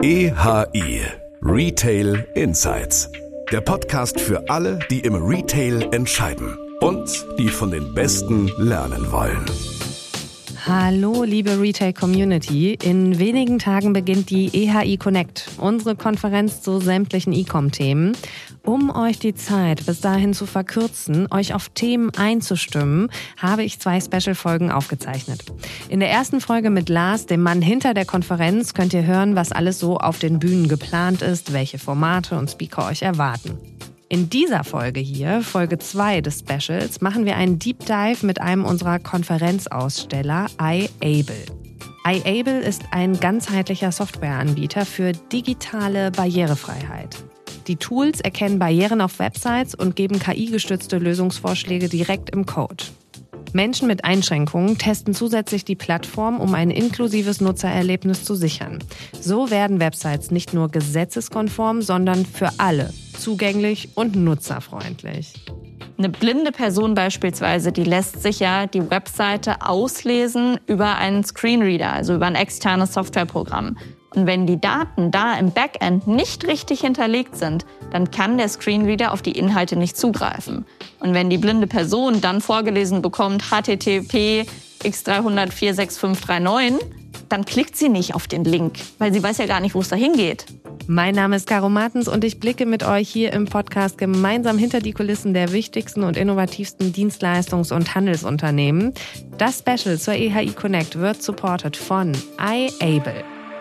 EHI Retail Insights. Der Podcast für alle, die im Retail entscheiden und die von den Besten lernen wollen. Hallo, liebe Retail-Community. In wenigen Tagen beginnt die EHI Connect, unsere Konferenz zu sämtlichen E-Com-Themen. Um euch die Zeit bis dahin zu verkürzen, euch auf Themen einzustimmen, habe ich 2 Special-Folgen aufgezeichnet. In der ersten Folge mit Lars, dem Mann hinter der Konferenz, könnt ihr hören, was alles so auf den Bühnen geplant ist, welche Formate und Speaker euch erwarten. In dieser Folge hier, Folge 2 des Specials, machen wir einen Deep Dive mit einem unserer Konferenzaussteller, iAble. iAble ist ein ganzheitlicher Softwareanbieter für digitale Barrierefreiheit. Die Tools erkennen Barrieren auf Websites und geben KI-gestützte Lösungsvorschläge direkt im Code. Menschen mit Einschränkungen testen zusätzlich die Plattform, um ein inklusives Nutzererlebnis zu sichern. So werden Websites nicht nur gesetzeskonform, sondern für alle zugänglich und nutzerfreundlich. Eine blinde Person beispielsweise, die lässt sich ja die Webseite auslesen über einen Screenreader, also über ein externes Softwareprogramm. Und wenn die Daten da im Backend nicht richtig hinterlegt sind, dann kann der Screenreader auf die Inhalte nicht zugreifen. Und wenn die blinde Person dann vorgelesen bekommt, http x300-46539, dann klickt sie nicht auf den Link, weil sie weiß ja gar nicht, wo es dahin geht. Mein Name ist Caro Martens und ich blicke mit euch hier im Podcast gemeinsam hinter die Kulissen der wichtigsten und innovativsten Dienstleistungs- und Handelsunternehmen. Das Special zur EHI Connect wird supported von iAble.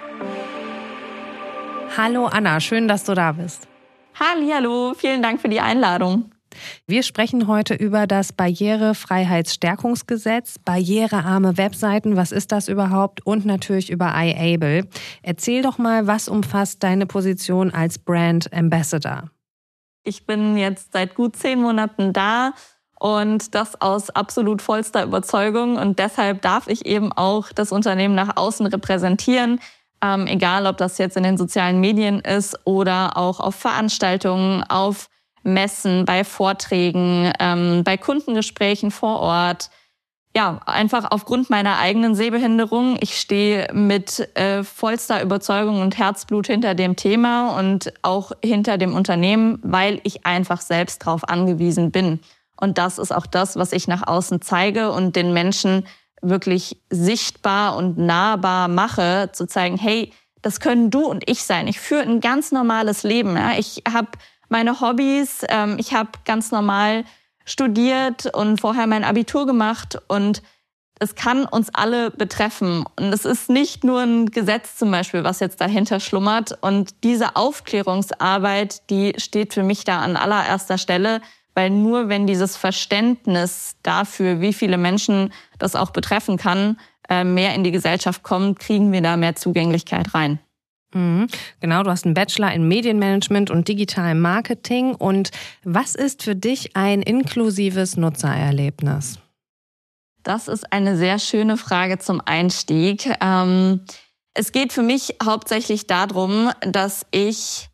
Hallo Anna, schön, dass du da bist. Hallihallo, vielen Dank für die Einladung. Wir sprechen heute über das Barrierefreiheitsstärkungsgesetz, barrierearme Webseiten, was ist das überhaupt, und natürlich über iAble. Erzähl doch mal, was umfasst deine Position als Brand Ambassador? Ich bin jetzt seit gut 10 Monaten da und das aus absolut vollster Überzeugung, und deshalb darf ich eben auch das Unternehmen nach außen repräsentieren. Egal, ob das jetzt in den sozialen Medien ist oder auch auf Veranstaltungen, auf Messen, bei Vorträgen, bei Kundengesprächen vor Ort. Ja, einfach aufgrund meiner eigenen Sehbehinderung. Ich stehe mit vollster Überzeugung und Herzblut hinter dem Thema und auch hinter dem Unternehmen, weil ich einfach selbst darauf angewiesen bin. Und das ist auch das, was ich nach außen zeige und den Menschen wirklich sichtbar und nahbar mache, zu zeigen, hey, das können du und ich sein. Ich führe ein ganz normales Leben. Ja? Ich habe meine Hobbys, ich habe ganz normal studiert und vorher mein Abitur gemacht, und es kann uns alle betreffen. Und es ist nicht nur ein Gesetz zum Beispiel, was jetzt dahinter schlummert. Und diese Aufklärungsarbeit, die steht für mich da an allererster Stelle, weil nur wenn dieses Verständnis dafür, wie viele Menschen das auch betreffen kann, mehr in die Gesellschaft kommt, kriegen wir da mehr Zugänglichkeit rein. Genau, du hast einen Bachelor in Medienmanagement und digitalem Marketing. Und was ist für dich ein inklusives Nutzererlebnis? Das ist eine sehr schöne Frage zum Einstieg. Es geht für mich hauptsächlich darum, dass ich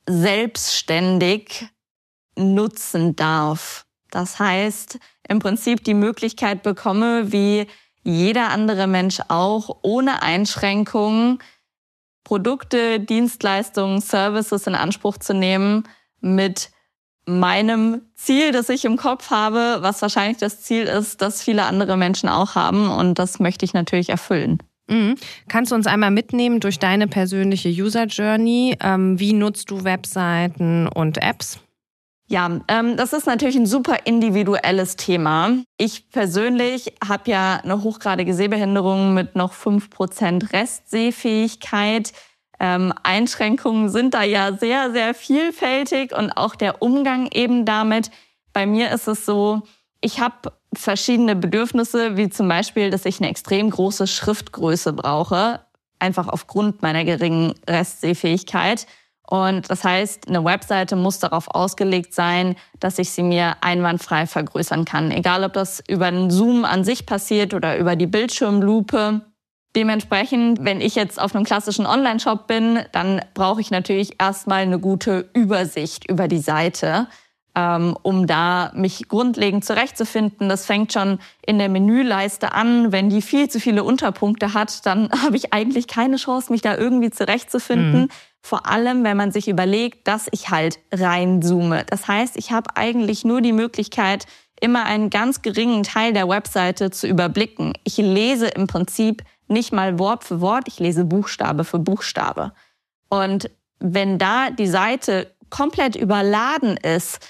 selbstständig nutzen darf. Das heißt, im Prinzip die Möglichkeit bekomme, wie jeder andere Mensch auch, ohne Einschränkungen Produkte, Dienstleistungen, Services in Anspruch zu nehmen mit meinem Ziel, das ich im Kopf habe, was wahrscheinlich das Ziel ist, das viele andere Menschen auch haben, und das möchte ich natürlich erfüllen. Kannst du uns einmal mitnehmen durch deine persönliche User Journey? Wie nutzt du Webseiten und Apps? Ja, das ist natürlich ein super individuelles Thema. Ich persönlich habe ja eine hochgradige Sehbehinderung mit noch 5% Restsehfähigkeit. Einschränkungen sind da ja sehr, sehr vielfältig, und auch der Umgang eben damit. Bei mir ist es so, ich habe verschiedene Bedürfnisse, wie zum Beispiel, dass ich eine extrem große Schriftgröße brauche, einfach aufgrund meiner geringen Restsehfähigkeit. Und das heißt, eine Webseite muss darauf ausgelegt sein, dass ich sie mir einwandfrei vergrößern kann. Egal, ob das über einen Zoom an sich passiert oder über die Bildschirmlupe. Dementsprechend, wenn ich jetzt auf einem klassischen Online-Shop bin, dann brauche ich natürlich erstmal eine gute Übersicht über die Seite. um da mich grundlegend zurechtzufinden. Das fängt schon in der Menüleiste an. Wenn die viel zu viele Unterpunkte hat, dann habe ich eigentlich keine Chance, mich da irgendwie zurechtzufinden. Vor allem, wenn man sich überlegt, dass ich halt reinzoome. Das heißt, ich habe eigentlich nur die Möglichkeit, immer einen ganz geringen Teil der Webseite zu überblicken. Ich lese im Prinzip nicht mal Wort für Wort, ich lese Buchstabe für Buchstabe. Und wenn da die Seite komplett überladen ist,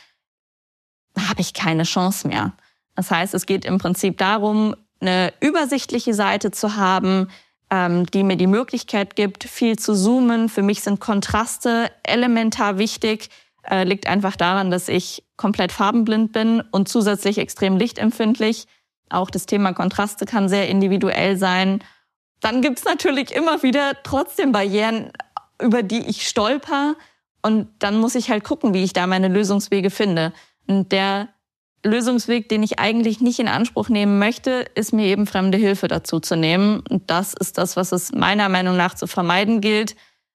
habe ich keine Chance mehr. Das heißt, es geht im Prinzip darum, eine übersichtliche Seite zu haben, die mir die Möglichkeit gibt, viel zu zoomen. Für mich sind Kontraste elementar wichtig. Liegt einfach daran, dass ich komplett farbenblind bin und zusätzlich extrem lichtempfindlich. Auch das Thema Kontraste kann sehr individuell sein. Dann gibt's natürlich immer wieder trotzdem Barrieren, über die ich stolper. Und dann muss ich halt gucken, wie ich da meine Lösungswege finde. Und der Lösungsweg, den ich eigentlich nicht in Anspruch nehmen möchte, ist mir eben fremde Hilfe dazu zu nehmen. Und das ist das, was es meiner Meinung nach zu vermeiden gilt.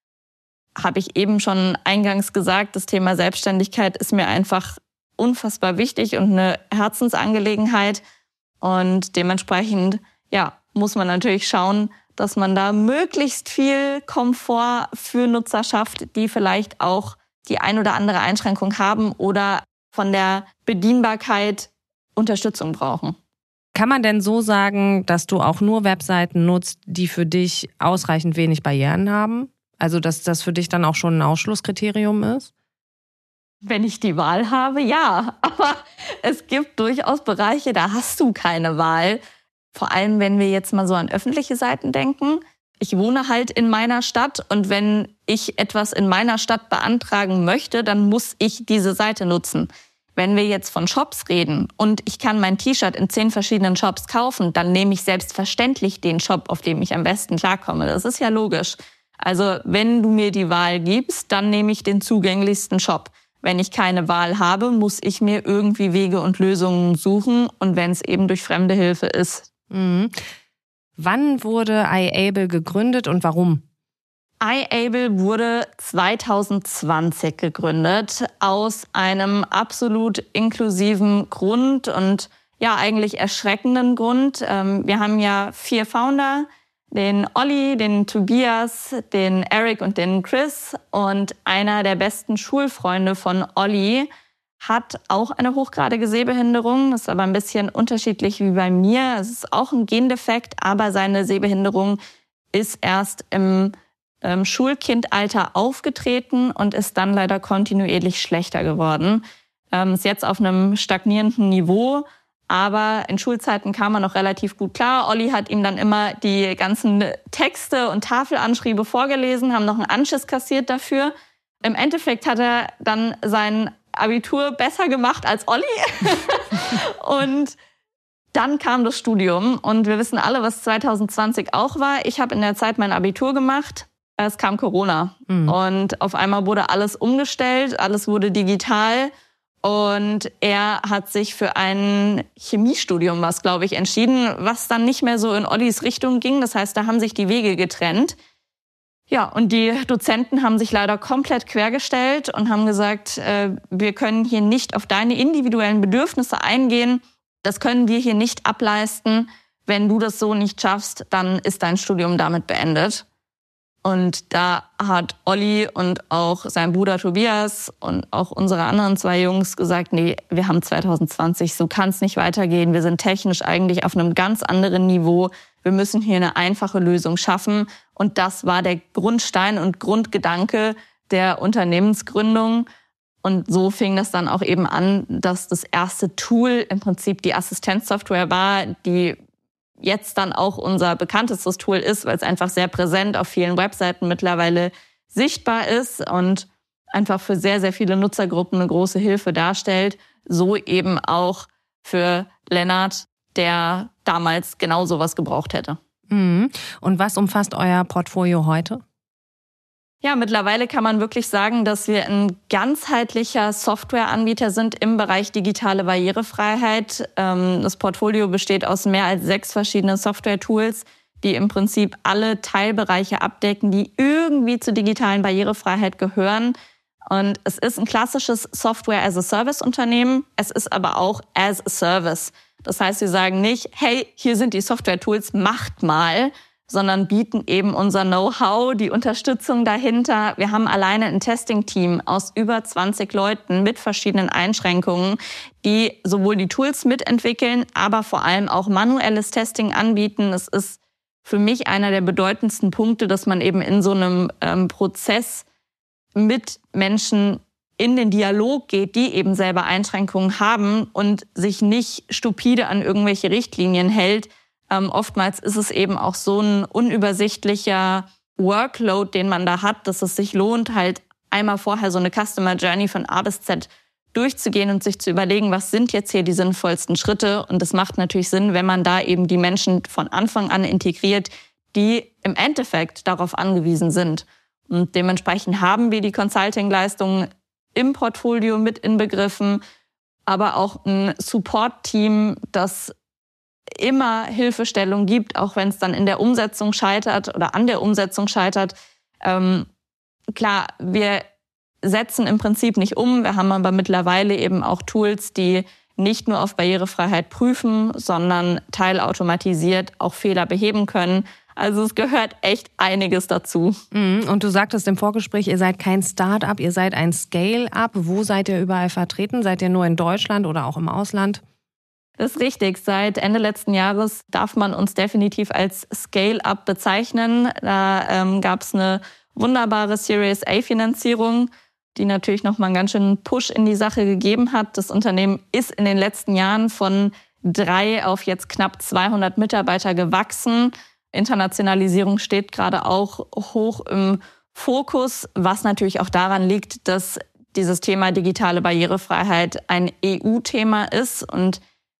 Habe ich eben schon eingangs gesagt, das Thema Selbstständigkeit ist mir einfach unfassbar wichtig und eine Herzensangelegenheit. Und dementsprechend, muss man natürlich schauen, dass man da möglichst viel Komfort für Nutzer schafft, die vielleicht auch die ein oder andere Einschränkung haben oder von der Bedienbarkeit Unterstützung brauchen. Kann man denn so sagen, dass du auch nur Webseiten nutzt, die für dich ausreichend wenig Barrieren haben? Also dass das für dich dann auch schon ein Ausschlusskriterium ist? Wenn ich die Wahl habe, ja. Aber es gibt durchaus Bereiche, da hast du keine Wahl. Vor allem, wenn wir jetzt mal so an öffentliche Seiten denken. Ich wohne halt in meiner Stadt und wenn ich etwas in meiner Stadt beantragen möchte, dann muss ich diese Seite nutzen. Wenn wir jetzt von Shops reden und ich kann mein T-Shirt in 10 verschiedenen Shops kaufen, dann nehme ich selbstverständlich den Shop, auf dem ich am besten klarkomme. Das ist ja logisch. Also wenn du mir die Wahl gibst, dann nehme ich den zugänglichsten Shop. Wenn ich keine Wahl habe, muss ich mir irgendwie Wege und Lösungen suchen und wenn es eben durch fremde Hilfe ist. Mhm. Wann wurde iAble gegründet und warum? iAble wurde 2020 gegründet aus einem absolut inklusiven Grund und eigentlich erschreckenden Grund. Wir haben ja 4 Founder, den Olli, den Tobias, den Eric und den Chris. Und einer der besten Schulfreunde von Olli hat auch eine hochgradige Sehbehinderung. Das ist aber ein bisschen unterschiedlich wie bei mir. Es ist auch ein Gendefekt, aber seine Sehbehinderung ist erst im Schulkindalter aufgetreten und ist dann leider kontinuierlich schlechter geworden. Ist jetzt auf einem stagnierenden Niveau, aber in Schulzeiten kam er noch relativ gut klar. Olli hat ihm dann immer die ganzen Texte und Tafelanschriebe vorgelesen, haben noch einen Anschiss kassiert dafür. Im Endeffekt hat er dann sein Abitur besser gemacht als Olli. Und dann kam das Studium und wir wissen alle, was 2020 auch war. Ich habe in der Zeit mein Abitur gemacht. Es kam Corona und auf einmal wurde alles umgestellt, alles wurde digital und er hat sich für ein Chemiestudium, entschieden, was dann nicht mehr so in Ollis Richtung ging. Das heißt, da haben sich die Wege getrennt. Ja, und die Dozenten haben sich leider komplett quergestellt und haben gesagt, wir können hier nicht auf deine individuellen Bedürfnisse eingehen. Das können wir hier nicht ableisten. Wenn du das so nicht schaffst, dann ist dein Studium damit beendet. Und da hat Olli und auch sein Bruder Tobias und auch unsere anderen 2 Jungs gesagt, nee, wir haben 2020, so kann es nicht weitergehen. Wir sind technisch eigentlich auf einem ganz anderen Niveau. Wir müssen hier eine einfache Lösung schaffen. Und das war der Grundstein und Grundgedanke der Unternehmensgründung. Und so fing das dann auch eben an, dass das erste Tool im Prinzip die Assistenzsoftware war, die jetzt dann auch unser bekanntestes Tool ist, weil es einfach sehr präsent auf vielen Webseiten mittlerweile sichtbar ist und einfach für sehr, sehr viele Nutzergruppen eine große Hilfe darstellt. So eben auch für Lennart, der damals genau sowas gebraucht hätte. Und was umfasst euer Portfolio heute? Ja, mittlerweile kann man wirklich sagen, dass wir ein ganzheitlicher Softwareanbieter sind im Bereich digitale Barrierefreiheit. Das Portfolio besteht aus mehr als 6 verschiedenen Software-Tools, die im Prinzip alle Teilbereiche abdecken, die irgendwie zur digitalen Barrierefreiheit gehören. Und es ist ein klassisches Software-as-a-Service-Unternehmen. Es ist aber auch as a Service. Das heißt, sie sagen nicht, hey, hier sind die Software-Tools, macht mal, sondern bieten eben unser Know-how, die Unterstützung dahinter. Wir haben alleine ein Testing-Team aus über 20 Leuten mit verschiedenen Einschränkungen, die sowohl die Tools mitentwickeln, aber vor allem auch manuelles Testing anbieten. Es ist für mich einer der bedeutendsten Punkte, dass man eben in so einem Prozess mit Menschen in den Dialog geht, die eben selber Einschränkungen haben und sich nicht stupide an irgendwelche Richtlinien hält. Oftmals ist es eben auch so ein unübersichtlicher Workload, den man da hat, dass es sich lohnt, halt einmal vorher so eine Customer Journey von A bis Z durchzugehen und sich zu überlegen, was sind jetzt hier die sinnvollsten Schritte. Und das macht natürlich Sinn, wenn man da eben die Menschen von Anfang an integriert, die im Endeffekt darauf angewiesen sind. Und dementsprechend haben wir die Consulting-Leistungen im Portfolio mit inbegriffen, aber auch ein Support-Team, das immer Hilfestellung gibt, auch wenn es dann in der Umsetzung scheitert oder an der Umsetzung scheitert. Klar, wir setzen im Prinzip nicht um. Wir haben aber mittlerweile eben auch Tools, die nicht nur auf Barrierefreiheit prüfen, sondern teilautomatisiert auch Fehler beheben können. Also es gehört echt einiges dazu. Und du sagtest im Vorgespräch, ihr seid kein Start-up, ihr seid ein Scale-up. Wo seid ihr überall vertreten? Seid ihr nur in Deutschland oder auch im Ausland? Das ist richtig. Seit Ende letzten Jahres darf man uns definitiv als Scale-up bezeichnen. Da gab es eine wunderbare Series A-Finanzierung, die natürlich nochmal einen ganz schönen Push in die Sache gegeben hat. Das Unternehmen ist in den letzten Jahren von 3 auf jetzt knapp 200 Mitarbeiter gewachsen. Internationalisierung steht gerade auch hoch im Fokus, was natürlich auch daran liegt, dass dieses Thema digitale Barrierefreiheit ein EU-Thema ist. Und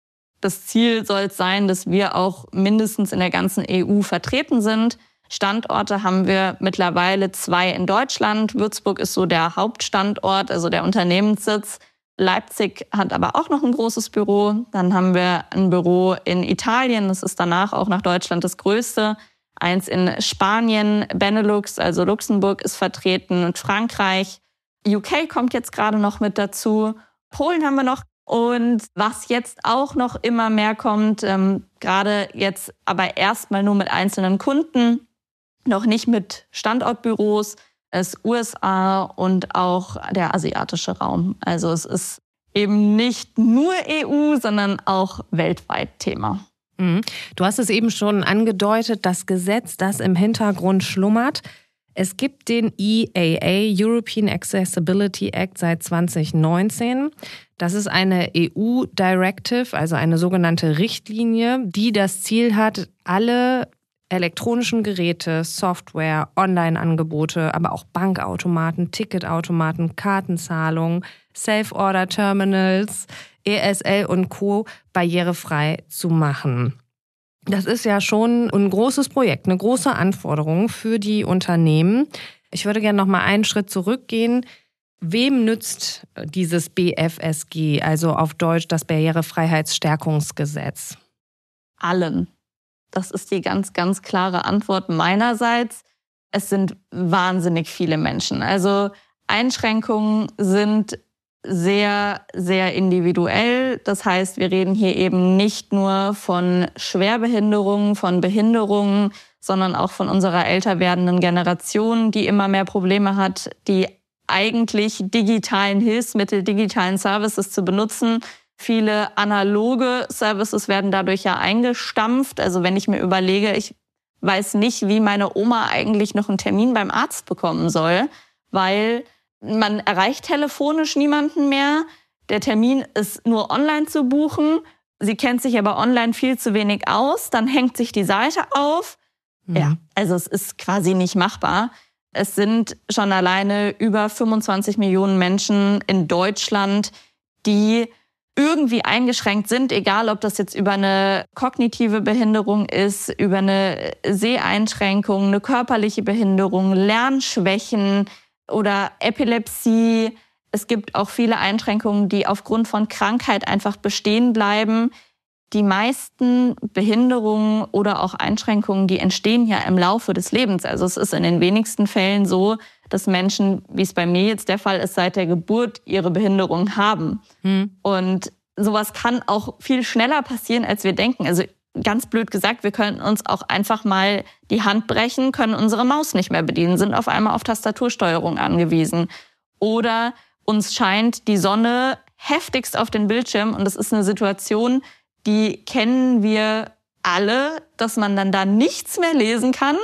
das Ziel soll es sein, dass wir auch mindestens in der ganzen EU vertreten sind. Standorte haben wir mittlerweile 2 in Deutschland. Würzburg ist so der Hauptstandort, also der Unternehmenssitz. Leipzig hat aber auch noch ein großes Büro. Dann haben wir ein Büro in Italien, das ist danach auch nach Deutschland das größte. Eins in Spanien, Benelux, also Luxemburg ist vertreten und Frankreich. UK kommt jetzt gerade noch mit dazu. Polen haben wir noch. Und was jetzt auch noch immer mehr kommt, gerade jetzt aber erstmal nur mit einzelnen Kunden, noch nicht mit Standortbüros, ist USA und auch der asiatische Raum. Also es ist eben nicht nur EU, sondern auch weltweit Thema. Du hast es eben schon angedeutet, das Gesetz, das im Hintergrund schlummert. Es gibt den EAA, European Accessibility Act, seit 2019. Das ist eine EU-Directive, also eine sogenannte Richtlinie, die das Ziel hat, alle elektronischen Geräte, Software, Online-Angebote, aber auch Bankautomaten, Ticketautomaten, Kartenzahlungen, Self-Order-Terminals, ESL und Co. barrierefrei zu machen. Das ist ja schon ein großes Projekt, eine große Anforderung für die Unternehmen. Ich würde gerne noch mal einen Schritt zurückgehen. Wem nützt dieses BFSG, also auf Deutsch das Barrierefreiheitsstärkungsgesetz? Allen. Das ist die ganz, ganz klare Antwort meinerseits. Es sind wahnsinnig viele Menschen. Also Einschränkungen sind sehr, sehr individuell. Das heißt, wir reden hier eben nicht nur von Schwerbehinderungen, von Behinderungen, sondern auch von unserer älter werdenden Generation, die immer mehr Probleme hat, die eigentlich digitalen Hilfsmittel, digitalen Services zu benutzen. Viele analoge Services werden dadurch ja eingestampft. Also wenn ich mir überlege, ich weiß nicht, wie meine Oma eigentlich noch einen Termin beim Arzt bekommen soll, weil man erreicht telefonisch niemanden mehr. Der Termin ist nur online zu buchen. Sie kennt sich aber online viel zu wenig aus. Dann hängt sich die Seite auf. Ja, also es ist quasi nicht machbar. Es sind schon alleine über 25 Millionen Menschen in Deutschland, die irgendwie eingeschränkt sind, egal ob das jetzt über eine kognitive Behinderung ist, über eine Seheinschränkung, eine körperliche Behinderung, Lernschwächen oder Epilepsie. Es gibt auch viele Einschränkungen, die aufgrund von Krankheit einfach bestehen bleiben, die meisten Behinderungen oder auch Einschränkungen, die entstehen ja im Laufe des Lebens. Also es ist in den wenigsten Fällen so, dass Menschen, wie es bei mir jetzt der Fall ist, seit der Geburt ihre Behinderung haben. Und sowas kann auch viel schneller passieren, als wir denken. Also ganz blöd gesagt, wir können uns auch einfach mal die Hand brechen, können unsere Maus nicht mehr bedienen, sind auf einmal auf Tastatursteuerung angewiesen. Oder uns scheint die Sonne heftigst auf den Bildschirm und das ist eine Situation, die kennen wir alle, dass man dann da nichts mehr lesen kann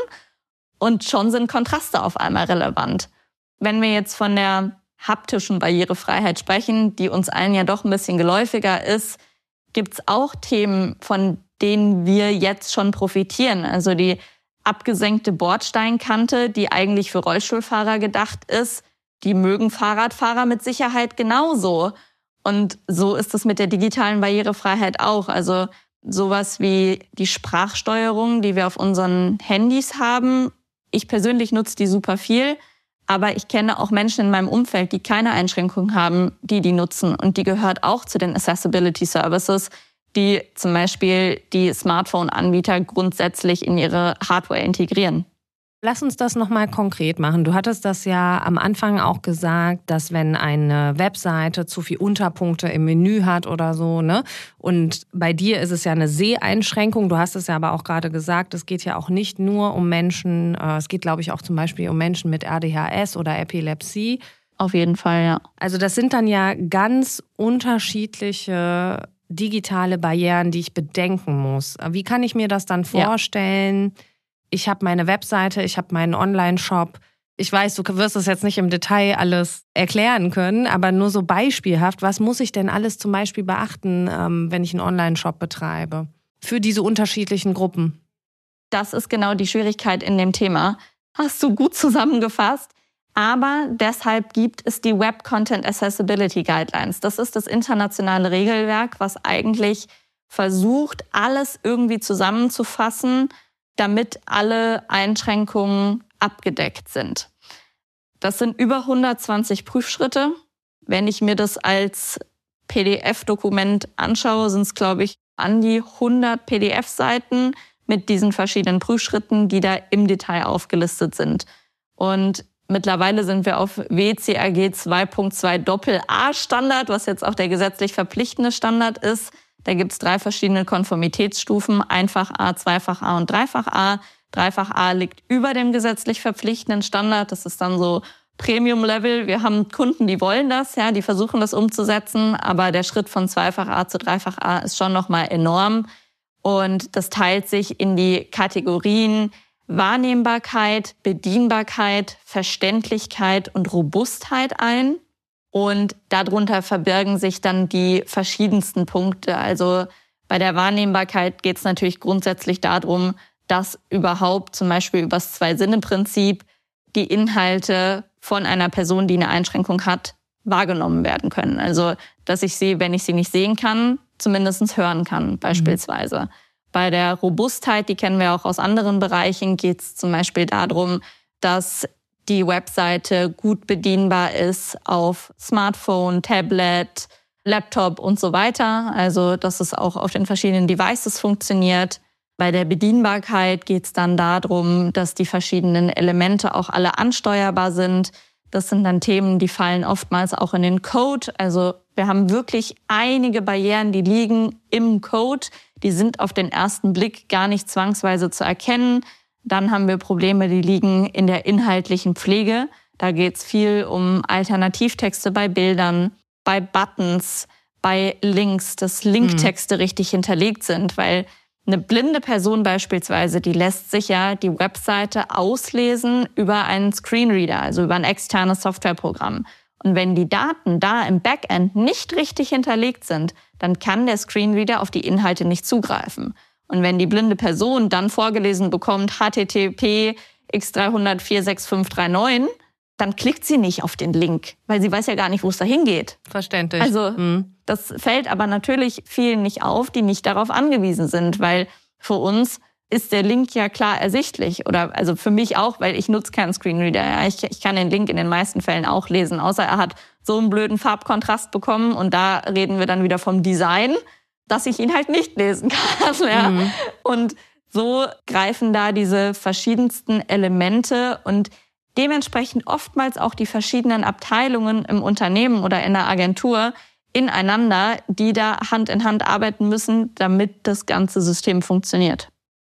und schon sind Kontraste auf einmal relevant. Wenn wir jetzt von der haptischen Barrierefreiheit sprechen, die uns allen ja doch ein bisschen geläufiger ist, gibt's auch Themen, von denen wir jetzt schon profitieren. Also die abgesenkte Bordsteinkante, die eigentlich für Rollstuhlfahrer gedacht ist, die mögen Fahrradfahrer mit Sicherheit genauso. Und so ist es mit der digitalen Barrierefreiheit auch. Also sowas wie die Sprachsteuerung, die wir auf unseren Handys haben. Ich persönlich nutze die super viel, aber ich kenne auch Menschen in meinem Umfeld, die keine Einschränkungen haben, die nutzen. Und die gehört auch zu den Accessibility Services, die zum Beispiel die Smartphone-Anbieter grundsätzlich in ihre Hardware integrieren. Lass uns das nochmal konkret machen. Du hattest das ja am Anfang auch gesagt, dass wenn eine Webseite zu viele Unterpunkte im Menü hat oder so, ne? Und bei dir ist es ja eine Seheinschränkung. Du hast es ja aber auch gerade gesagt, es geht ja auch nicht nur um Menschen, es geht, glaube ich, auch zum Beispiel um Menschen mit ADHS oder Epilepsie. Auf jeden Fall, ja. Also das sind dann ja ganz unterschiedliche digitale Barrieren, die ich bedenken muss. Wie kann ich mir das dann vorstellen? Ja. Ich habe meine Webseite, ich habe meinen Online-Shop. Ich weiß, du wirst es jetzt nicht im Detail alles erklären können, aber nur so beispielhaft, was muss ich denn alles zum Beispiel beachten, wenn ich einen Online-Shop betreibe? Für diese unterschiedlichen Gruppen. Das ist genau die Schwierigkeit in dem Thema. Hast du gut zusammengefasst. Aber deshalb gibt es die Web Content Accessibility Guidelines. Das ist das internationale Regelwerk, was eigentlich versucht, alles irgendwie zusammenzufassen, damit alle Einschränkungen abgedeckt sind. Das sind über 120 Prüfschritte. Wenn ich mir das als PDF-Dokument anschaue, sind es, glaube ich, an die 100 PDF-Seiten mit diesen verschiedenen Prüfschritten, die da im Detail aufgelistet sind. Und mittlerweile sind wir auf WCAG 2.2 AA Standard, was jetzt auch der gesetzlich verpflichtende Standard ist. Da gibt es 3 verschiedene Konformitätsstufen, Einfach A, Zweifach A und Dreifach A. Dreifach A liegt über dem gesetzlich verpflichtenden Standard. Das ist dann so Premium-Level. Wir haben Kunden, die wollen das, ja, die versuchen das umzusetzen. Aber der Schritt von Zweifach A zu Dreifach A ist schon nochmal enorm. Und das teilt sich in die Kategorien Wahrnehmbarkeit, Bedienbarkeit, Verständlichkeit und Robustheit ein. Und darunter verbirgen sich dann die verschiedensten Punkte. Also bei der Wahrnehmbarkeit geht es natürlich grundsätzlich darum, dass überhaupt zum Beispiel über das Zwei-Sinne-Prinzip die Inhalte von einer Person, die eine Einschränkung hat, wahrgenommen werden können. Also dass ich sie, wenn ich sie nicht sehen kann, zumindest hören kann beispielsweise. Bei der Robustheit, die kennen wir auch aus anderen Bereichen, geht es zum Beispiel darum, dass die Webseite gut bedienbar ist auf Smartphone, Tablet, Laptop und so weiter. Also dass es auch auf den verschiedenen Devices funktioniert. Bei der Bedienbarkeit geht es dann darum, dass die verschiedenen Elemente auch alle ansteuerbar sind. Das sind dann Themen, die fallen oftmals auch in den Code. Also wir haben wirklich einige Barrieren, die liegen im Code. Die sind auf den ersten Blick gar nicht zwangsweise zu erkennen. Dann haben wir Probleme, die liegen in der inhaltlichen Pflege. Da geht es viel um Alternativtexte bei Bildern, bei Buttons, bei Links, dass Linktexte richtig hinterlegt sind. Weil eine blinde Person beispielsweise, die lässt sich ja die Webseite auslesen über einen Screenreader, also über ein externes Softwareprogramm. Und wenn die Daten da im Backend nicht richtig hinterlegt sind, dann kann der Screenreader auf die Inhalte nicht zugreifen. Und wenn die blinde Person dann vorgelesen bekommt, http x300-46539, dann klickt sie nicht auf den Link, weil sie weiß ja gar nicht, wo es dahin geht. Verständlich. Also das fällt aber natürlich vielen nicht auf, die nicht darauf angewiesen sind, weil für uns ist der Link ja klar ersichtlich. Oder also für mich auch, weil ich nutze keinen Screenreader. Ja. Ich kann den Link in den meisten Fällen auch lesen, außer er hat so einen blöden Farbkontrast bekommen. Und da reden wir dann wieder vom Design. dass ich ihn halt nicht lesen kann. Ja? Und so greifen da diese verschiedensten Elemente und dementsprechend oftmals auch die verschiedenen Abteilungen im Unternehmen oder in der Agentur ineinander, die da Hand in Hand arbeiten müssen, damit das ganze System funktioniert.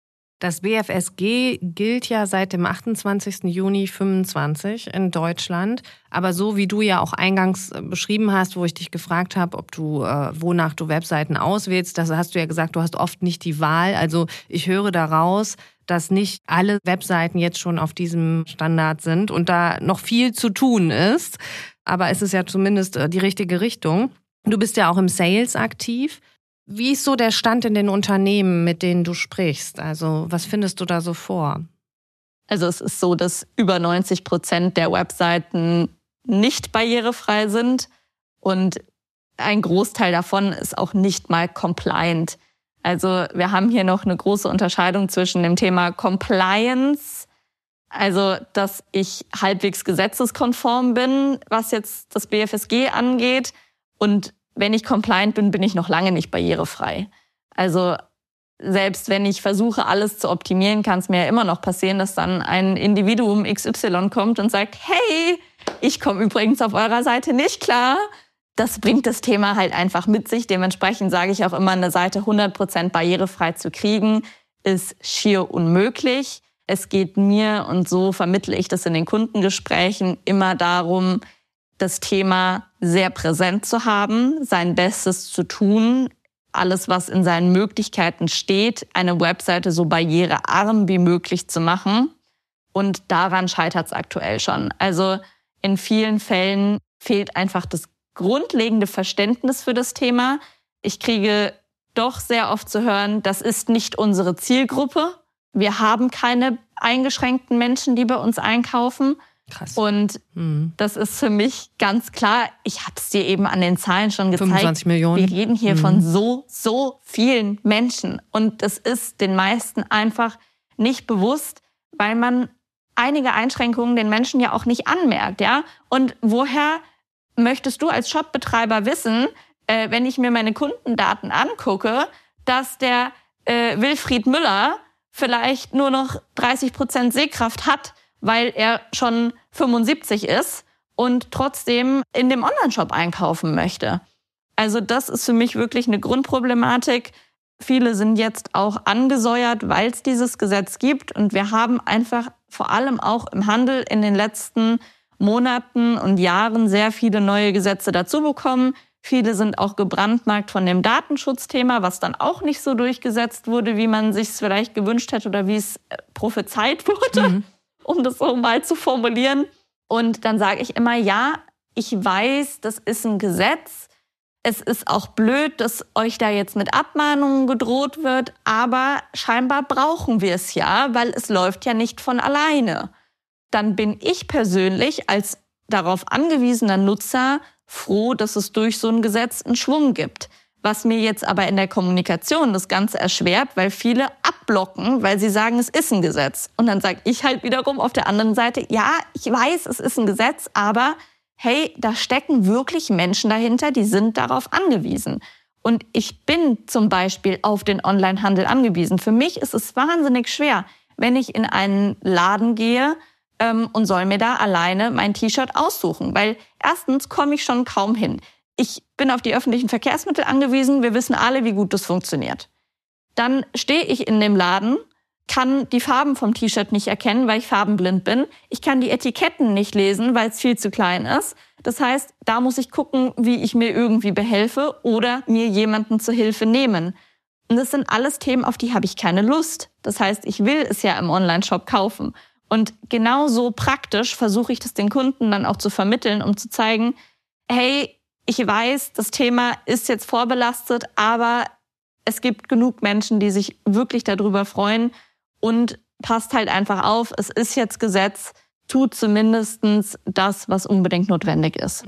Das BFSG gilt ja seit dem 28. Juni 2025 in Deutschland. Aber so wie du ja auch eingangs beschrieben hast, wo ich dich gefragt habe, ob du, wonach du Webseiten auswählst, das hast du ja gesagt, du hast oft nicht die Wahl. Also ich höre daraus, dass nicht alle Webseiten jetzt schon auf diesem Standard sind und da noch viel zu tun ist. Aber es ist ja zumindest die richtige Richtung. Du bist ja auch im Sales aktiv. Wie ist so der Stand in den Unternehmen, mit denen du sprichst? Also was findest du da so vor? Also es ist so, dass über 90% der Webseiten nicht barrierefrei sind und ein Großteil davon ist auch nicht mal compliant. Also wir haben hier noch eine große Unterscheidung zwischen dem Thema Compliance, also dass ich halbwegs gesetzeskonform bin, was jetzt das BFSG angeht, und wenn ich compliant bin, bin ich noch lange nicht barrierefrei. Also selbst wenn ich versuche, alles zu optimieren, kann es mir ja immer noch passieren, dass dann ein Individuum XY kommt und sagt, hey, ich komme übrigens auf eurer Seite nicht klar. Das bringt das Thema halt einfach mit sich. Dementsprechend sage ich auch immer, eine Seite 100% barrierefrei zu kriegen, ist schier unmöglich. Es geht mir, und so vermittle ich das in den Kundengesprächen, immer darum, das Thema sehr präsent zu haben, sein Bestes zu tun, alles, was in seinen Möglichkeiten steht, eine Webseite so barrierearm wie möglich zu machen. Und daran scheitert es aktuell schon. Also in vielen Fällen fehlt einfach das grundlegende Verständnis für das Thema. Ich kriege doch sehr oft zu hören, das ist nicht unsere Zielgruppe. Wir haben keine eingeschränkten Menschen, die bei uns einkaufen. Krass. Und das ist für mich ganz klar, ich habe es dir eben an den Zahlen schon gezeigt. 25 Millionen. Wir reden hier von so vielen Menschen. Und das ist den meisten einfach nicht bewusst, weil man einige Einschränkungen den Menschen ja auch nicht anmerkt. Ja? Und woher möchtest du als Shopbetreiber wissen, wenn ich mir meine Kundendaten angucke, dass der Wilfried Müller vielleicht nur noch 30% Sehkraft hat, weil er schon 75 ist und trotzdem in dem Onlineshop einkaufen möchte. Also das ist für mich wirklich eine Grundproblematik. Viele sind jetzt auch angesäuert, weil es dieses Gesetz gibt. Und wir haben einfach vor allem auch im Handel in den letzten Monaten und Jahren sehr viele neue Gesetze dazu bekommen. Viele sind auch gebrandmarkt von dem Datenschutzthema, was dann auch nicht so durchgesetzt wurde, wie man sich es vielleicht gewünscht hätte oder wie es prophezeit wurde. Um das so mal zu formulieren. Und dann sage ich immer, ja, ich weiß, das ist ein Gesetz. Es ist auch blöd, dass euch da jetzt mit Abmahnungen gedroht wird, aber scheinbar brauchen wir es ja, weil es läuft ja nicht von alleine. Dann bin ich persönlich als darauf angewiesener Nutzer froh, dass es durch so ein Gesetz einen Schwung gibt. Was mir jetzt aber in der Kommunikation das Ganze erschwert, weil viele abblocken, weil sie sagen, es ist ein Gesetz. Und dann sage ich halt wiederum auf der anderen Seite, ja, ich weiß, es ist ein Gesetz, aber hey, da stecken wirklich Menschen dahinter, die sind darauf angewiesen. Und ich bin zum Beispiel auf den Onlinehandel angewiesen. Für mich ist es wahnsinnig schwer, wenn ich in einen Laden gehe und soll mir da alleine mein T-Shirt aussuchen. Weil erstens komme ich schon kaum hin. Ich bin auf die öffentlichen Verkehrsmittel angewiesen. Wir wissen alle, wie gut das funktioniert. Dann stehe ich in dem Laden, kann die Farben vom T-Shirt nicht erkennen, weil ich farbenblind bin. Ich kann die Etiketten nicht lesen, weil es viel zu klein ist. Das heißt, da muss ich gucken, wie ich mir irgendwie behelfe oder mir jemanden zur Hilfe nehmen. Und das sind alles Themen, auf die habe ich keine Lust. Das heißt, ich will es ja im Onlineshop kaufen. Und genauso praktisch versuche ich das den Kunden dann auch zu vermitteln, um zu zeigen, hey, ich weiß, das Thema ist jetzt vorbelastet, aber es gibt genug Menschen, die sich wirklich darüber freuen, und passt halt einfach auf, es ist jetzt Gesetz, tut zumindest das, was unbedingt notwendig ist.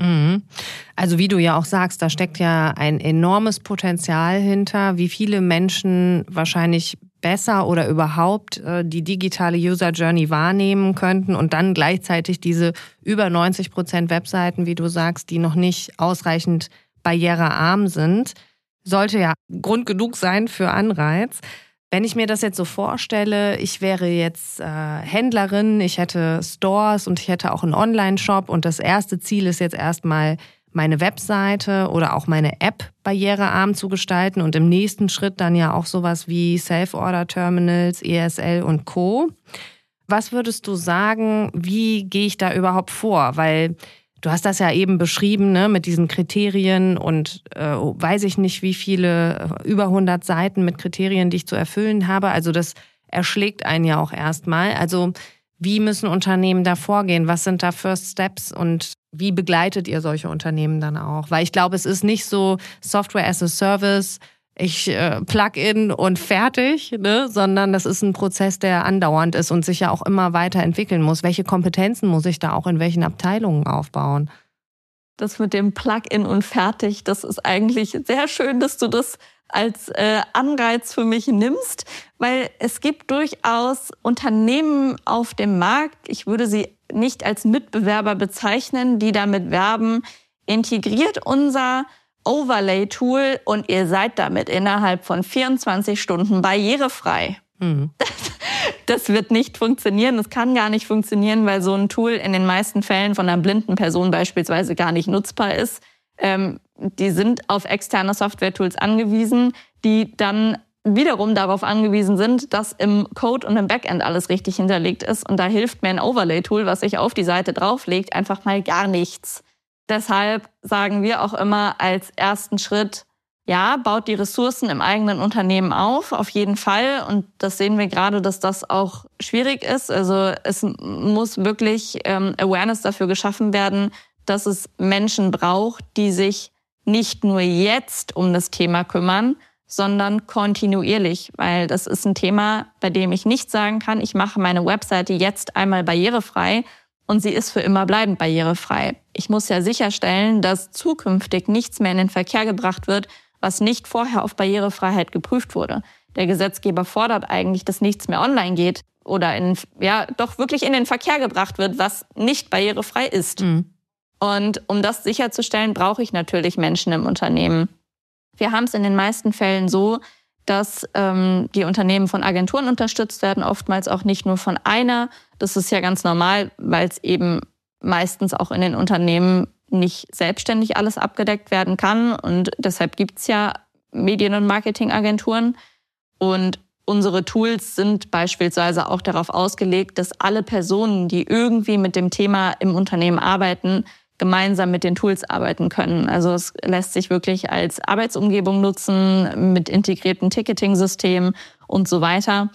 Also wie du ja auch sagst, da steckt ja ein enormes Potenzial hinter, wie viele Menschen wahrscheinlich besser oder überhaupt die digitale User Journey wahrnehmen könnten und dann gleichzeitig diese über 90% Webseiten, wie du sagst, die noch nicht ausreichend barrierearm sind. Sollte ja Grund genug sein für Anreiz. Wenn ich mir das jetzt so vorstelle, ich wäre jetzt Händlerin, ich hätte Stores und ich hätte auch einen Online-Shop und das erste Ziel ist jetzt erstmal meine Webseite oder auch meine App barrierearm zu gestalten und im nächsten Schritt dann ja auch sowas wie Self-Order-Terminals, ESL und Co. Was würdest du sagen, wie gehe ich da überhaupt vor? Weil du hast das ja eben beschrieben, ne, mit diesen Kriterien und weiß ich nicht, wie viele, über 100 Seiten mit Kriterien, die ich zu erfüllen habe. Also das erschlägt einen ja auch erstmal. Also wie müssen Unternehmen da vorgehen? Was sind da First Steps und wie begleitet ihr solche Unternehmen dann auch? Weil ich glaube, es ist nicht so Software as a Service, ich Plugin und fertig, ne? Sondern das ist ein Prozess, der andauernd ist und sich ja auch immer weiterentwickeln muss. Welche Kompetenzen muss ich da auch in welchen Abteilungen aufbauen? Das mit dem Plugin und fertig, das ist eigentlich sehr schön, dass du das als Anreiz für mich nimmst, weil es gibt durchaus Unternehmen auf dem Markt, ich würde sie nicht als Mitbewerber bezeichnen, die damit werben, integriert unser Overlay-Tool und ihr seid damit innerhalb von 24 Stunden barrierefrei. Das wird nicht funktionieren, das kann gar nicht funktionieren, weil so ein Tool in den meisten Fällen von einer blinden Person beispielsweise gar nicht nutzbar ist. Die sind auf externe Software-Tools angewiesen, die dann wiederum darauf angewiesen sind, dass im Code und im Backend alles richtig hinterlegt ist. Und da hilft mir ein Overlay-Tool, was sich auf die Seite drauflegt, einfach mal gar nichts. Deshalb sagen wir auch immer als ersten Schritt, ja, baut die Ressourcen im eigenen Unternehmen auf jeden Fall. Und das sehen wir gerade, dass das auch schwierig ist. Also es muss wirklich Awareness dafür geschaffen werden, dass es Menschen braucht, die sich nicht nur jetzt um das Thema kümmern, sondern kontinuierlich, weil das ist ein Thema, bei dem ich nicht sagen kann, ich mache meine Webseite jetzt einmal barrierefrei und sie ist für immer bleibend barrierefrei. Ich muss ja sicherstellen, dass zukünftig nichts mehr in den Verkehr gebracht wird, was nicht vorher auf Barrierefreiheit geprüft wurde. Der Gesetzgeber fordert eigentlich, dass nichts mehr online geht oder doch wirklich in den Verkehr gebracht wird, was nicht barrierefrei ist. Und um das sicherzustellen, brauche ich natürlich Menschen im Unternehmen. Wir haben es in den meisten Fällen so, dass die Unternehmen von Agenturen unterstützt werden, oftmals auch nicht nur von einer. Das ist ja ganz normal, weil es eben meistens auch in den Unternehmen nicht selbstständig alles abgedeckt werden kann. Und deshalb gibt es ja Medien- und Marketingagenturen. Und unsere Tools sind beispielsweise auch darauf ausgelegt, dass alle Personen, die irgendwie mit dem Thema im Unternehmen arbeiten, gemeinsam mit den Tools arbeiten können. Also es lässt sich wirklich als Arbeitsumgebung nutzen, mit integrierten Ticketing-Systemen und so weiter,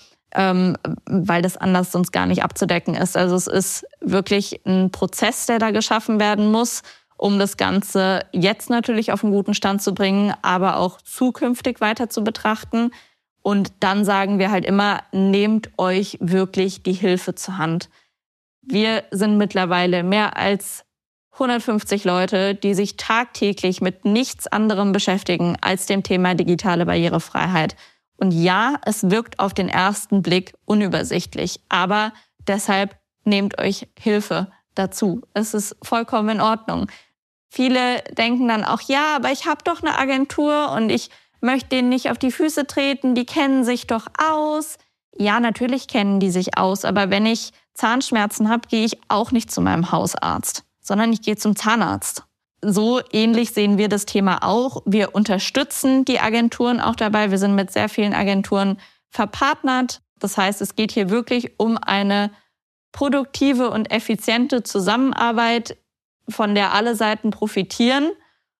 weil das anders sonst gar nicht abzudecken ist. Also es ist wirklich ein Prozess, der da geschaffen werden muss, um das Ganze jetzt natürlich auf einen guten Stand zu bringen, aber auch zukünftig weiter zu betrachten. Und dann sagen wir halt immer, nehmt euch wirklich die Hilfe zur Hand. Wir sind mittlerweile mehr als 150 Leute, die sich tagtäglich mit nichts anderem beschäftigen als dem Thema digitale Barrierefreiheit. Und ja, es wirkt auf den ersten Blick unübersichtlich, aber deshalb nehmt euch Hilfe dazu. Es ist vollkommen in Ordnung. Viele denken dann auch, ja, aber ich habe doch eine Agentur und ich möchte denen nicht auf die Füße treten, die kennen sich doch aus. Ja, natürlich kennen die sich aus, aber wenn ich Zahnschmerzen habe, gehe ich auch nicht zu meinem Hausarzt, sondern ich gehe zum Zahnarzt. So ähnlich sehen wir das Thema auch. Wir unterstützen die Agenturen auch dabei. Wir sind mit sehr vielen Agenturen verpartnert. Das heißt, es geht hier wirklich um eine produktive und effiziente Zusammenarbeit, von der alle Seiten profitieren.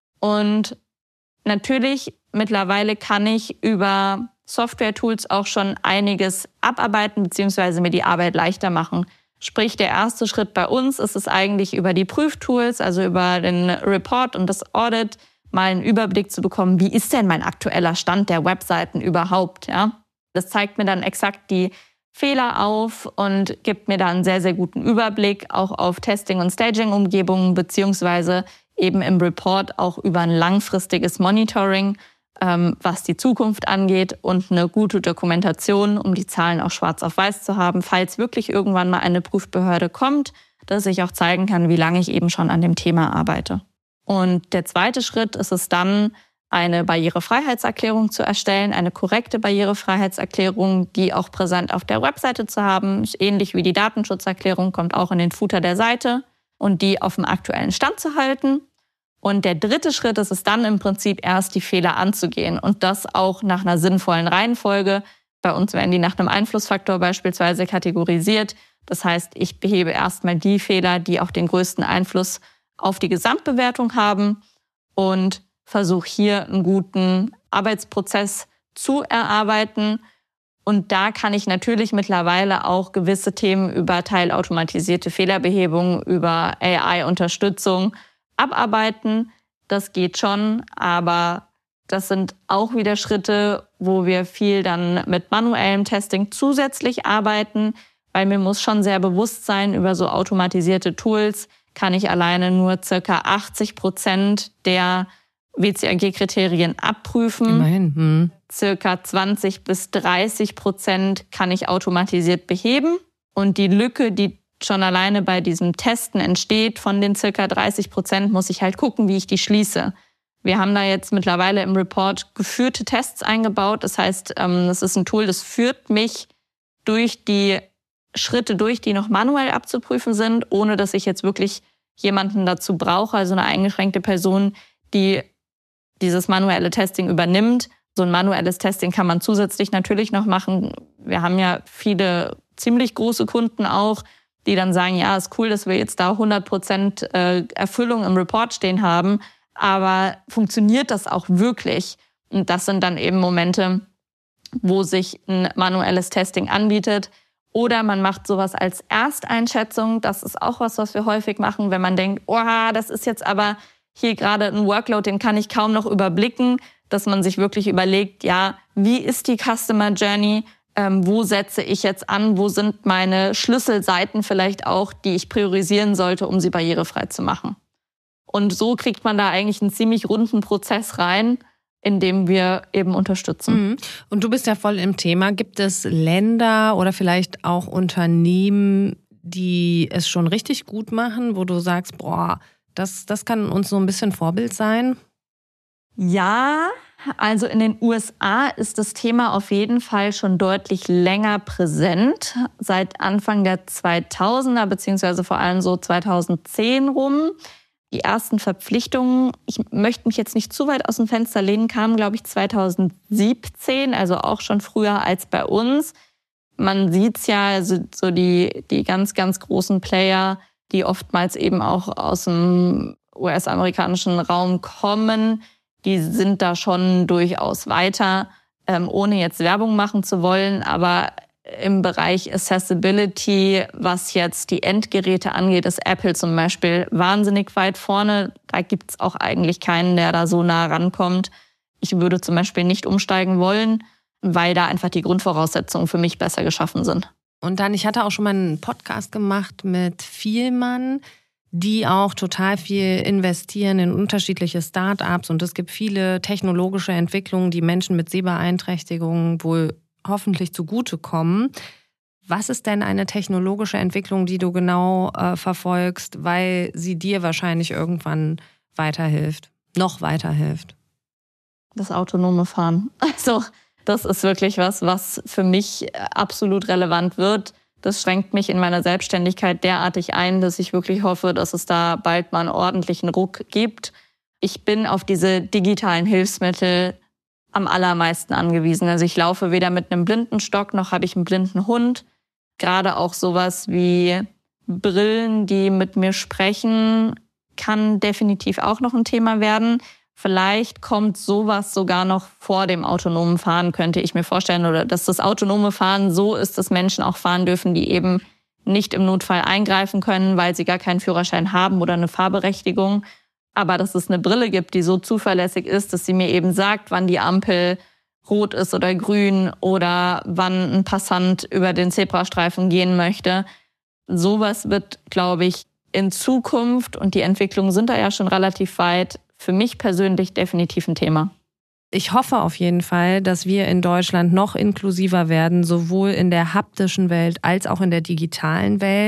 Und natürlich, mittlerweile kann ich über Software-Tools auch schon einiges abarbeiten bzw. mir die Arbeit leichter machen. Sprich, der erste Schritt bei uns ist es eigentlich über die Prüftools, also über den Report und das Audit, mal einen Überblick zu bekommen, wie ist denn mein aktueller Stand der Webseiten überhaupt. Ja? Das zeigt mir dann exakt die Fehler auf und gibt mir dann einen sehr, sehr guten Überblick auch auf Testing- und Staging-Umgebungen beziehungsweise eben im Report auch über ein langfristiges Monitoring, was die Zukunft angeht und eine gute Dokumentation, um die Zahlen auch schwarz auf weiß zu haben, falls wirklich irgendwann mal eine Prüfbehörde kommt, dass ich auch zeigen kann, wie lange ich eben schon an dem Thema arbeite. Und der zweite Schritt ist es dann, eine Barrierefreiheitserklärung zu erstellen, eine korrekte Barrierefreiheitserklärung, die auch präsent auf der Webseite zu haben. Ist ähnlich wie die Datenschutzerklärung, kommt auch in den Footer der Seite und die auf dem aktuellen Stand zu halten. Und der dritte Schritt ist es dann im Prinzip erst, die Fehler anzugehen und das auch nach einer sinnvollen Reihenfolge. Bei uns werden die nach einem Einflussfaktor beispielsweise kategorisiert. Das heißt, ich behebe erstmal die Fehler, die auch den größten Einfluss auf die Gesamtbewertung haben und versuche hier einen guten Arbeitsprozess zu erarbeiten. Und da kann ich natürlich mittlerweile auch gewisse Themen über teilautomatisierte Fehlerbehebung, über AI-Unterstützung abarbeiten. Das geht schon, aber das sind auch wieder Schritte, wo wir viel dann mit manuellem Testing zusätzlich arbeiten, weil mir muss schon sehr bewusst sein, über so automatisierte Tools kann ich alleine nur ca. 80% der WCAG-Kriterien abprüfen. Immerhin. Circa 20-30% kann ich automatisiert beheben. Und die Lücke, die schon alleine bei diesem Testen entsteht, von den circa 30%, muss ich halt gucken, wie ich die schließe. Wir haben da jetzt mittlerweile im Report geführte Tests eingebaut. Das heißt, das ist ein Tool, das führt mich durch die Schritte durch, die noch manuell abzuprüfen sind, ohne dass ich jetzt wirklich jemanden dazu brauche, also eine eingeschränkte Person, die dieses manuelle Testing übernimmt. So ein manuelles Testing kann man zusätzlich natürlich noch machen. Wir haben ja viele ziemlich große Kunden auch, die dann sagen, ja, ist cool, dass wir jetzt da 100% Erfüllung im Report stehen haben, aber funktioniert das auch wirklich? Und das sind dann eben Momente, wo sich ein manuelles Testing anbietet. Oder man macht sowas als Ersteinschätzung. Das ist auch was wir häufig machen, wenn man denkt, oh, das ist jetzt aber hier gerade ein Workload, den kann ich kaum noch überblicken, dass man sich wirklich überlegt, ja, wie ist die Customer Journey? Wo setze ich jetzt an? Wo sind meine Schlüsselseiten vielleicht auch, die ich priorisieren sollte, um sie barrierefrei zu machen? Und so kriegt man da eigentlich einen ziemlich runden Prozess rein, in dem wir eben unterstützen. Und du bist ja voll im Thema. Gibt es Länder oder vielleicht auch Unternehmen, die es schon richtig gut machen, wo du sagst, boah, das kann uns so ein bisschen Vorbild sein? Ja, also in den USA ist das Thema auf jeden Fall schon deutlich länger präsent. Seit Anfang der 2000er, beziehungsweise vor allem so 2010 rum. Die ersten Verpflichtungen, ich möchte mich jetzt nicht zu weit aus dem Fenster lehnen, kamen, glaube ich, 2017, also auch schon früher als bei uns. Man sieht's ja, also so die ganz, ganz großen Player, die oftmals eben auch aus dem US-amerikanischen Raum kommen, die sind da schon durchaus weiter, ohne jetzt Werbung machen zu wollen, aber im Bereich Accessibility, was jetzt die Endgeräte angeht, ist Apple zum Beispiel wahnsinnig weit vorne. Da gibt's auch eigentlich keinen, der da so nah rankommt. Ich würde zum Beispiel nicht umsteigen wollen, weil da einfach die Grundvoraussetzungen für mich besser geschaffen sind. Und dann, ich hatte auch schon mal einen Podcast gemacht mit Vielmann, die auch total viel investieren in unterschiedliche Start-ups. Und es gibt viele technologische Entwicklungen, die Menschen mit Sehbeeinträchtigungen wohl hoffentlich zugutekommen. Was ist denn eine technologische Entwicklung, die du genau verfolgst, weil sie dir wahrscheinlich irgendwann weiterhilft, noch weiterhilft? Das autonome Fahren. Also das ist wirklich was für mich absolut relevant wird. Das schränkt mich in meiner Selbstständigkeit derartig ein, dass ich wirklich hoffe, dass es da bald mal einen ordentlichen Ruck gibt. Ich bin auf diese digitalen Hilfsmittel am allermeisten angewiesen. Also ich laufe weder mit einem Blindenstock, noch habe ich einen blinden Hund. Gerade auch sowas wie Brillen, die mit mir sprechen, kann definitiv auch noch ein Thema werden. Vielleicht kommt sowas sogar noch vor dem autonomen Fahren, könnte ich mir vorstellen. Oder dass das autonome Fahren so ist, dass Menschen auch fahren dürfen, die eben nicht im Notfall eingreifen können, weil sie gar keinen Führerschein haben oder eine Fahrberechtigung. Aber dass es eine Brille gibt, die so zuverlässig ist, dass sie mir eben sagt, wann die Ampel rot ist oder grün oder wann ein Passant über den Zebrastreifen gehen möchte. Sowas wird, glaube ich, in Zukunft, und die Entwicklungen sind da ja schon relativ weit, für mich persönlich definitiv ein Thema. Ich hoffe auf jeden Fall, dass wir in Deutschland noch inklusiver werden, sowohl in der haptischen Welt als auch in der digitalen Welt.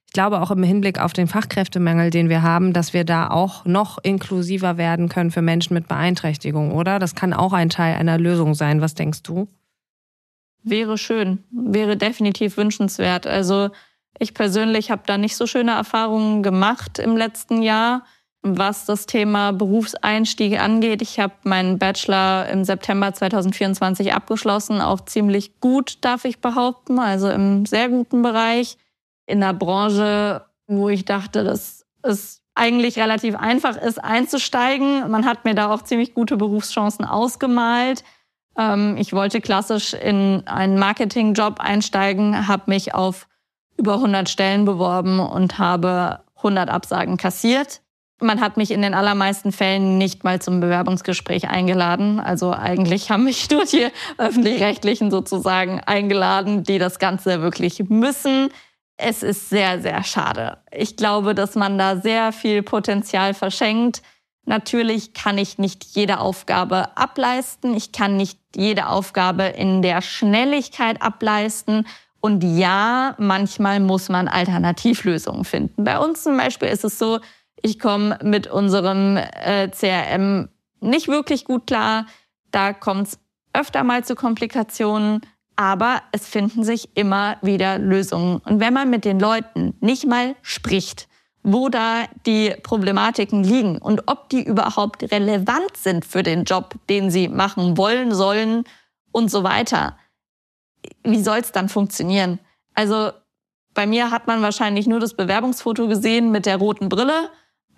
ich glaube auch im Hinblick auf den Fachkräftemangel, den wir haben, dass wir da auch noch inklusiver werden können für Menschen mit Beeinträchtigung, oder? Das kann auch ein Teil einer Lösung sein. Was denkst du? Wäre schön, wäre definitiv wünschenswert. Also ich persönlich habe da nicht so schöne Erfahrungen gemacht im letzten Jahr, was das Thema Berufseinstiege angeht. Ich habe meinen Bachelor im September 2024 abgeschlossen, auch ziemlich gut, darf ich behaupten, also im sehr guten Bereich. In einer Branche, wo ich dachte, dass es eigentlich relativ einfach ist, einzusteigen. Man hat mir da auch ziemlich gute Berufschancen ausgemalt. Ich wollte klassisch in einen Marketingjob einsteigen, habe mich auf über 100 Stellen beworben und habe 100 Absagen kassiert. Man hat mich in den allermeisten Fällen nicht mal zum Bewerbungsgespräch eingeladen. Also eigentlich haben mich nur die Öffentlich-Rechtlichen sozusagen eingeladen, die das Ganze wirklich müssen. Es ist sehr, sehr schade. Ich glaube, dass man da sehr viel Potenzial verschenkt. Natürlich kann ich nicht jede Aufgabe ableisten. Ich kann nicht jede Aufgabe in der Schnelligkeit ableisten. Und ja, manchmal muss man Alternativlösungen finden. Bei uns zum Beispiel ist es so, ich komme mit unserem CRM nicht wirklich gut klar. Da kommt es öfter mal zu Komplikationen. Aber es finden sich immer wieder Lösungen. Und wenn man mit den Leuten nicht mal spricht, wo da die Problematiken liegen und ob die überhaupt relevant sind für den Job, den sie machen wollen, sollen und so weiter, wie soll es dann funktionieren? Also bei mir hat man wahrscheinlich nur das Bewerbungsfoto gesehen mit der roten Brille,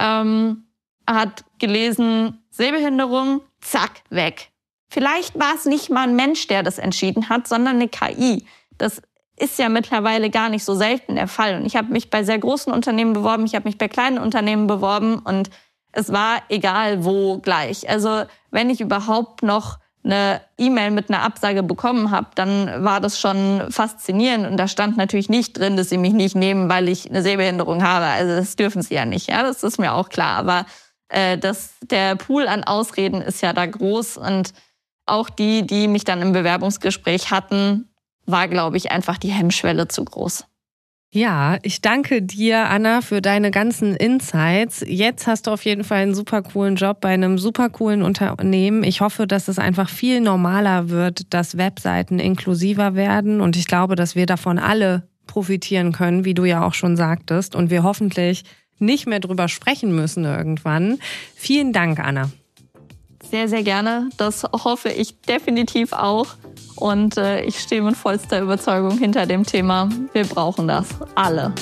hat gelesen, Sehbehinderung, zack, weg. Vielleicht war es nicht mal ein Mensch, der das entschieden hat, sondern eine KI. Das ist ja mittlerweile gar nicht so selten der Fall. Und ich habe mich bei sehr großen Unternehmen beworben, ich habe mich bei kleinen Unternehmen beworben und es war egal wo gleich. Also wenn ich überhaupt noch eine E-Mail mit einer Absage bekommen habe, dann war das schon faszinierend. Und da stand natürlich nicht drin, dass sie mich nicht nehmen, weil ich eine Sehbehinderung habe. Also das dürfen sie ja nicht, ja, das ist mir auch klar. Aber der Pool an Ausreden ist ja da groß und auch die mich dann im Bewerbungsgespräch hatten, war, glaube ich, einfach die Hemmschwelle zu groß. Ja, ich danke dir, Anna, für deine ganzen Insights. Jetzt hast du auf jeden Fall einen super coolen Job bei einem super coolen Unternehmen. Ich hoffe, dass es einfach viel normaler wird, dass Webseiten inklusiver werden. Und ich glaube, dass wir davon alle profitieren können, wie du ja auch schon sagtest. Und wir hoffentlich nicht mehr drüber sprechen müssen irgendwann. Vielen Dank, Anna. Sehr, sehr gerne. Das hoffe ich definitiv auch. Und ich stehe mit vollster Überzeugung hinter dem Thema. Wir brauchen das alle.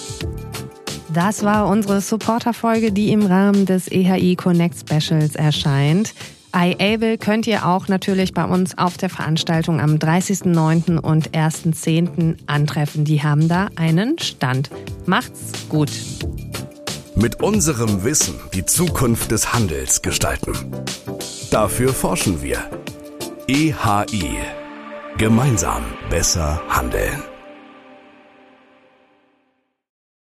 Das war unsere Supporter-Folge, die im Rahmen des EHI Connect Specials erscheint. iAble könnt ihr auch natürlich bei uns auf der Veranstaltung am 30.09. und 1.10. antreffen. Die haben da einen Stand. Macht's gut! Mit unserem Wissen die Zukunft des Handels gestalten. Dafür forschen wir. EHI. Gemeinsam besser handeln.